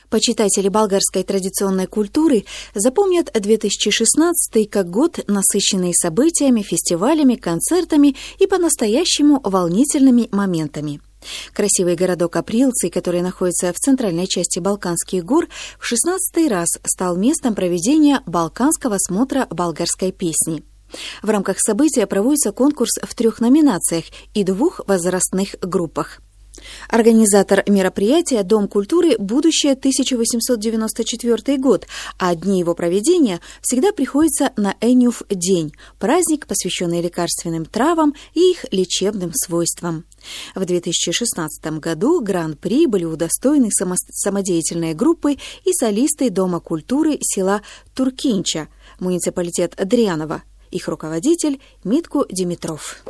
Почитатели болгарской традиционной культуры запомнят 2016 как год, насыщенный событиями, фестивалями, концертами и по-настоящему волнительными моментами. Красивый городок Априлци, который находится в центральной части Балканских гор, в 16-й раз стал местом проведения Балканского смотра болгарской песни. В рамках события проводится конкурс в 3 номинациях и 2 возрастных группах. Организатор мероприятия – Дом культуры «Будущее 1894 год», а дни его проведения всегда приходятся на Энюф день – праздник, посвященный лекарственным травам и их лечебным свойствам. В 2016 году гран-при были удостоены самодеятельные группы и солисты Дома культуры села Туркинча, муниципалитет Дряново, их руководитель Митко Димитров.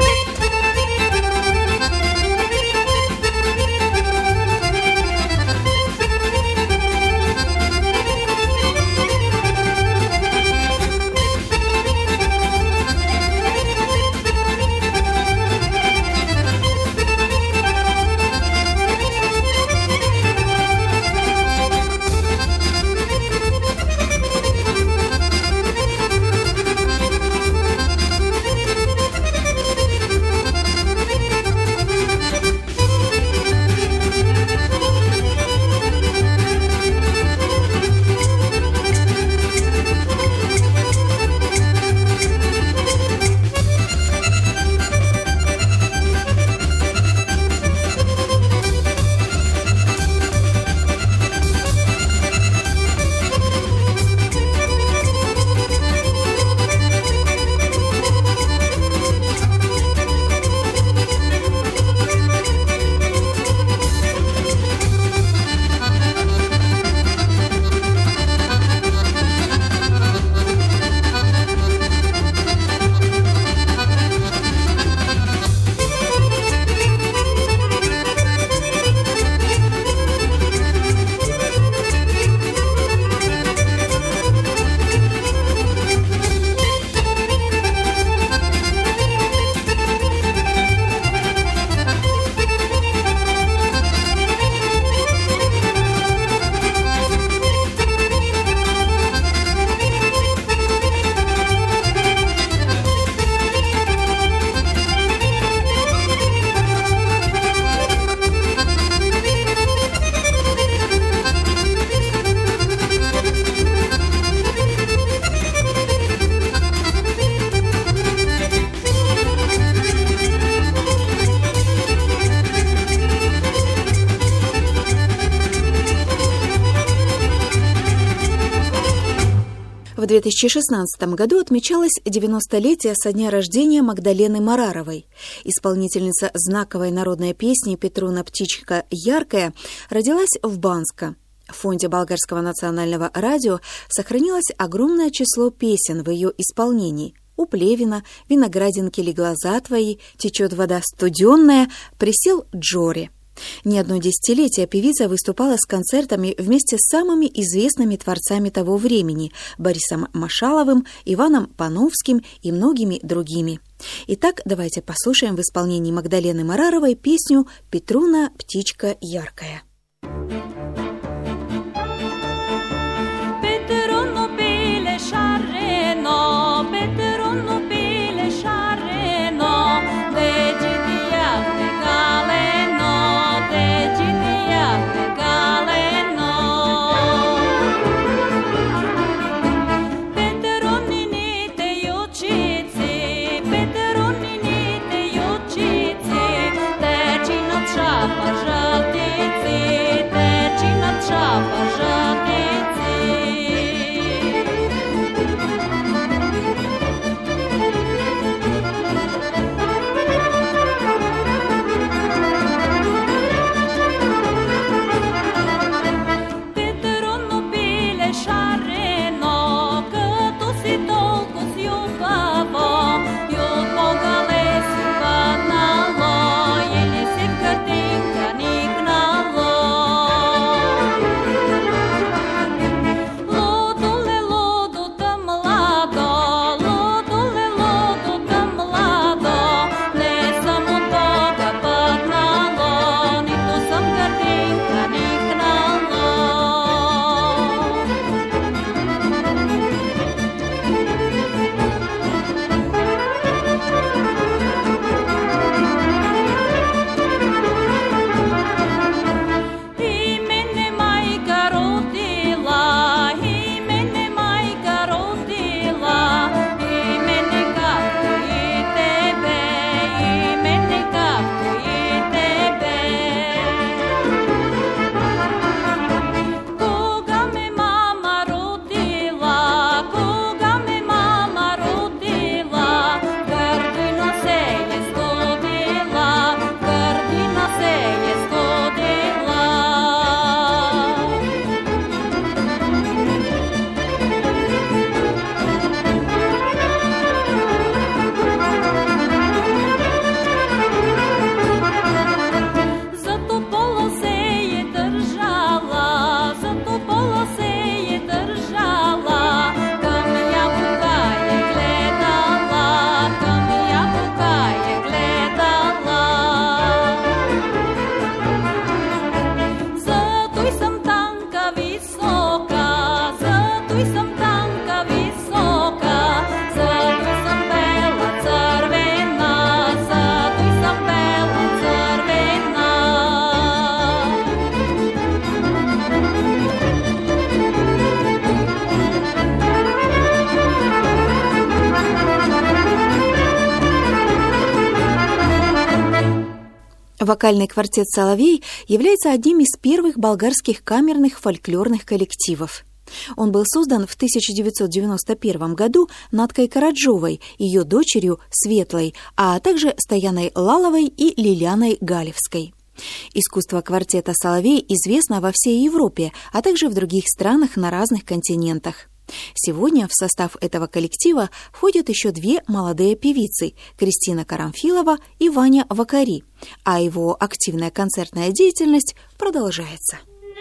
В 2016 году отмечалось 90-летие со дня рождения Магдалены Мараровой. Исполнительница знаковой народной песни «Петруна птичка яркая» родилась в Банско. В фонде Болгарского национального радио сохранилось огромное число песен в ее исполнении. «У Плевина», «Виноградинки ли глаза твои», «Течет вода студенная», «Присел Джори». Не одно десятилетие певица выступала с концертами вместе с самыми известными творцами того времени – Борисом Машаловым, Иваном Пановским и многими другими. Итак, давайте послушаем в исполнении Магдалены Мараровой песню «Петруна птичка яркая». Пожалуйста, Вокальный квартет «Соловей» является одним из первых болгарских камерных фольклорных коллективов. Он был создан в 1991 году Надкой Караджовой, ее дочерью Светлой, а также Стояной Лаловой и Лилианой Галевской. Искусство квартета «Соловей» известно во всей Европе, а также в других странах на разных континентах. Сегодня в состав этого коллектива входят еще две молодые певицы – Кристина Карамфилова и Ваня Вакари, а его активная концертная деятельность продолжается.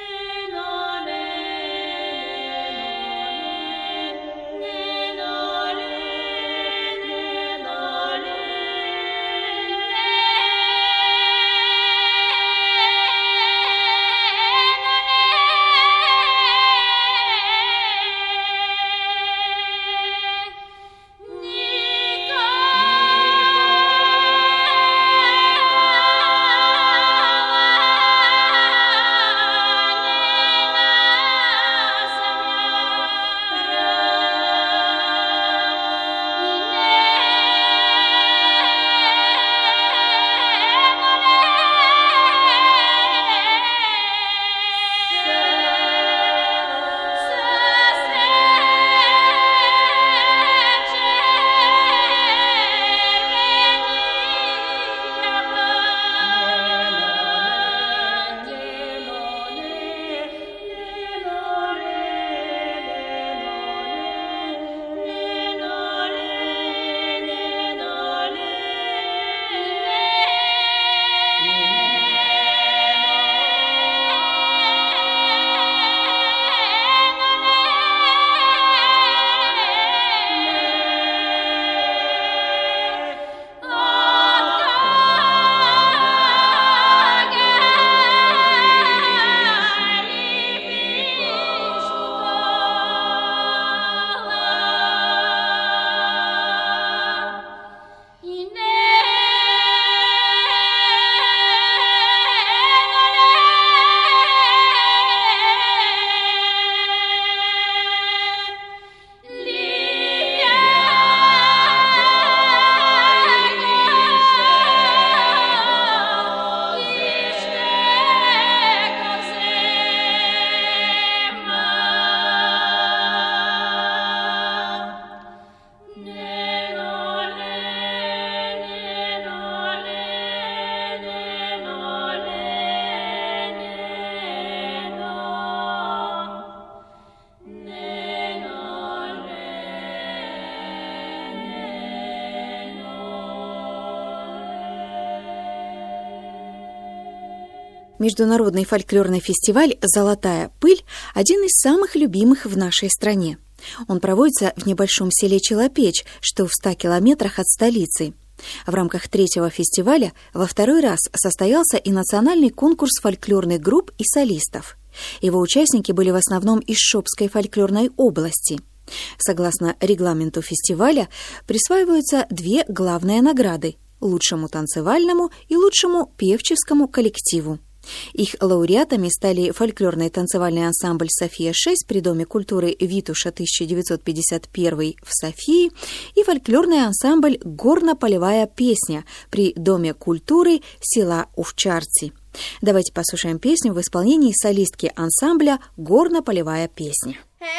Международный фольклорный фестиваль «Золотая пыль» – один из самых любимых в нашей стране. Он проводится в небольшом селе Челопечь, что в 100 километрах от столицы. В рамках третьего фестиваля во второй раз состоялся и национальный конкурс фольклорных групп и солистов. Его участники были в основном из Шопской фольклорной области. Согласно регламенту фестиваля, присваиваются две главные награды – лучшему танцевальному и лучшему певческому коллективу. Их лауреатами стали фольклорный танцевальный ансамбль «София-6» при Доме культуры Витуша 1951 в Софии и фольклорный ансамбль «Горно-полевая песня» при Доме культуры села Увчарці. Давайте послушаем песню в исполнении солистки ансамбля «Горно-полевая песня».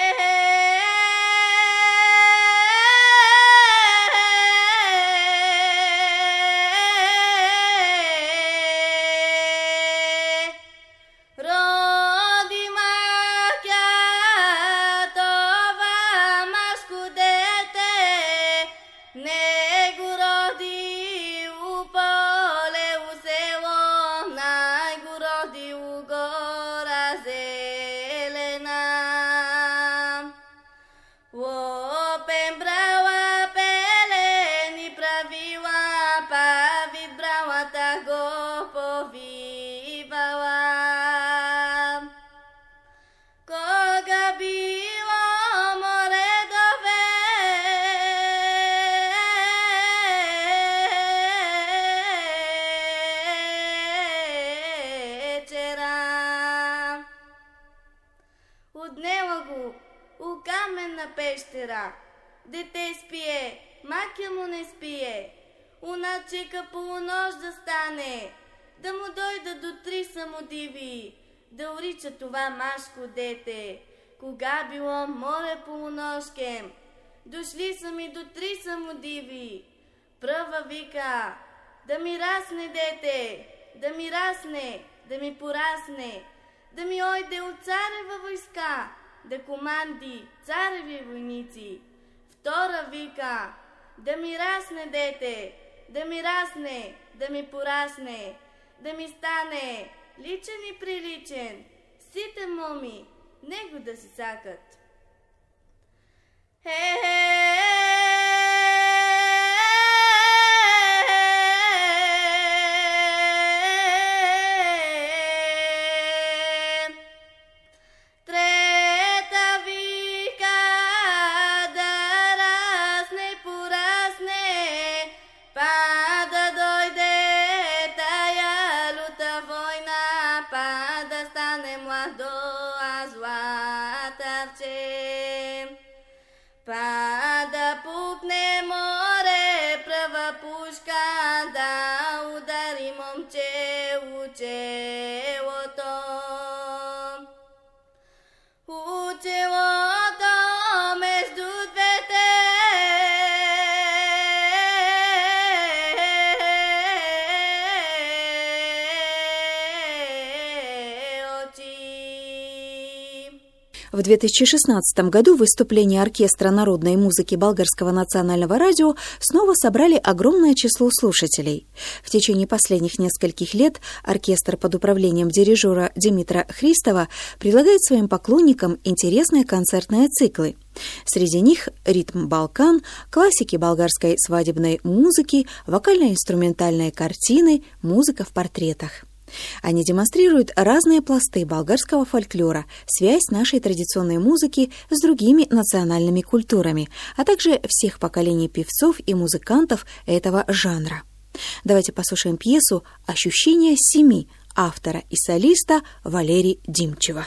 Пещера. Дете спие, майка му не спие. Una чека полунощ да стане. да му дойда до 3 самодиви, да урича това машко дете. Кога било море полунощем, дошли са ми до 3 самодиви. Прва вика, да ми расне дете, да ми расне, да ми порасне, да ми ойде от царева войска, да команди цареви войници. Втора вика, да ми расне дете, да ми расне, да ми порасне, да ми стане личен и приличен, сите моми, него да си сакат. Па да пукне море, права пушка, да удари момче учелото. Учелото между двете очи. В 2016 году выступления оркестра народной музыки Болгарского национального радио снова собрали огромное число слушателей. В течение последних нескольких лет оркестр под управлением дирижера Димитра Христова предлагает своим поклонникам интересные концертные циклы. Среди них ритм Балкан, классики болгарской свадебной музыки, вокально-инструментальные картины, музыка в портретах. Они демонстрируют разные пласты болгарского фольклора, связь нашей традиционной музыки с другими национальными культурами, а также всех поколений певцов и музыкантов этого жанра. Давайте послушаем пьесу «Ощущение семи» автора и солиста Валерия Димчева.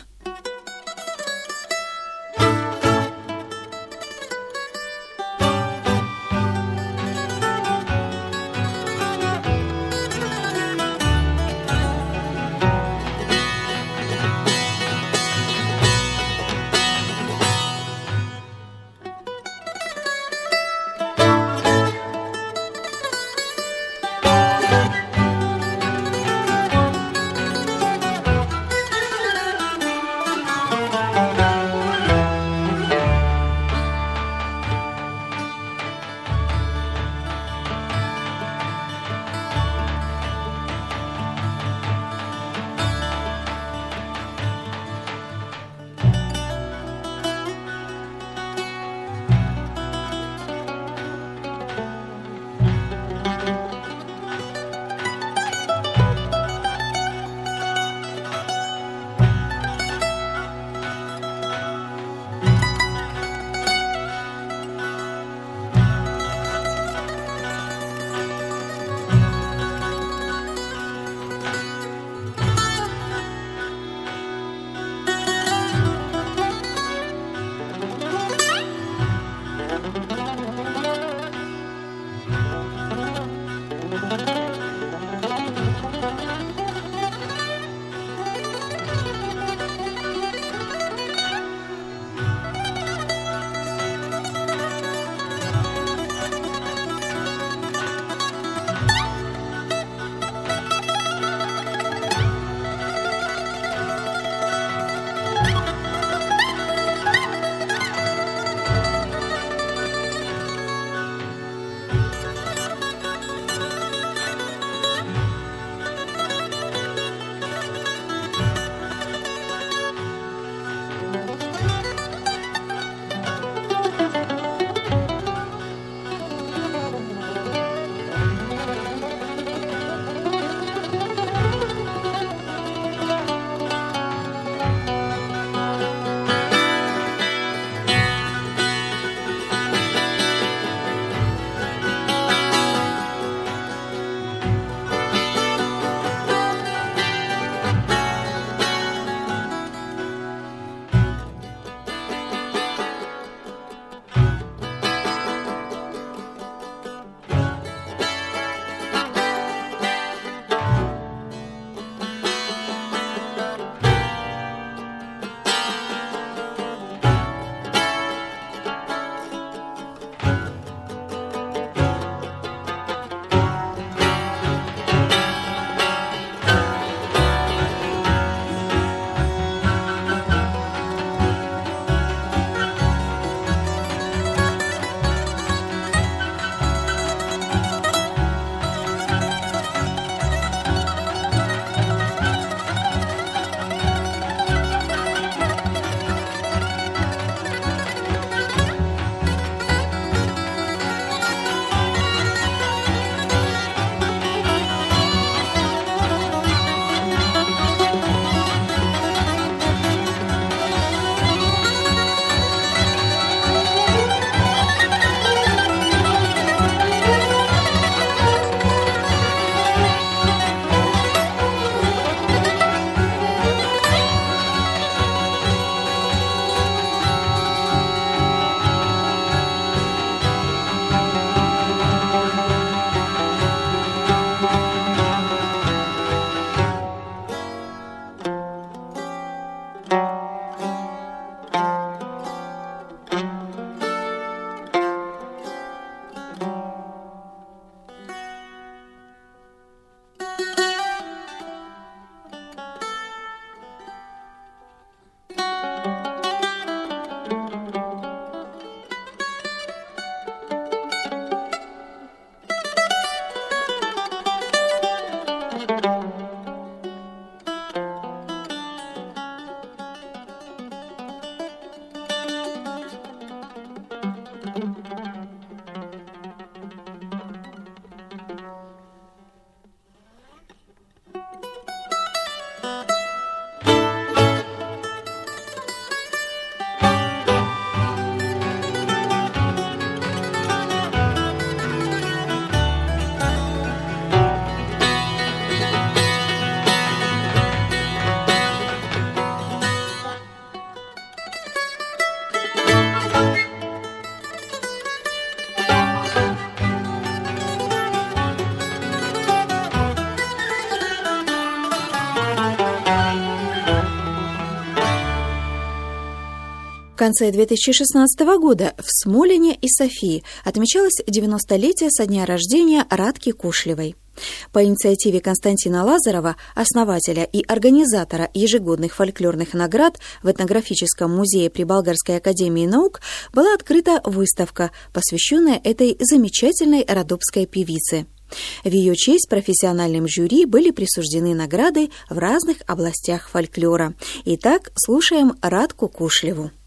конце 2016 года в Смолине и Софии отмечалось 90-летие со дня рождения Радки Кушлевой. По инициативе Константина Лазарова, основателя и организатора ежегодных фольклорных наград в этнографическом музее при Болгарской академии наук, была открыта выставка, посвященная этой замечательной родопской певице. В ее честь профессиональным жюри были присуждены награды в разных областях фольклора. Итак, слушаем Радку Кушлеву.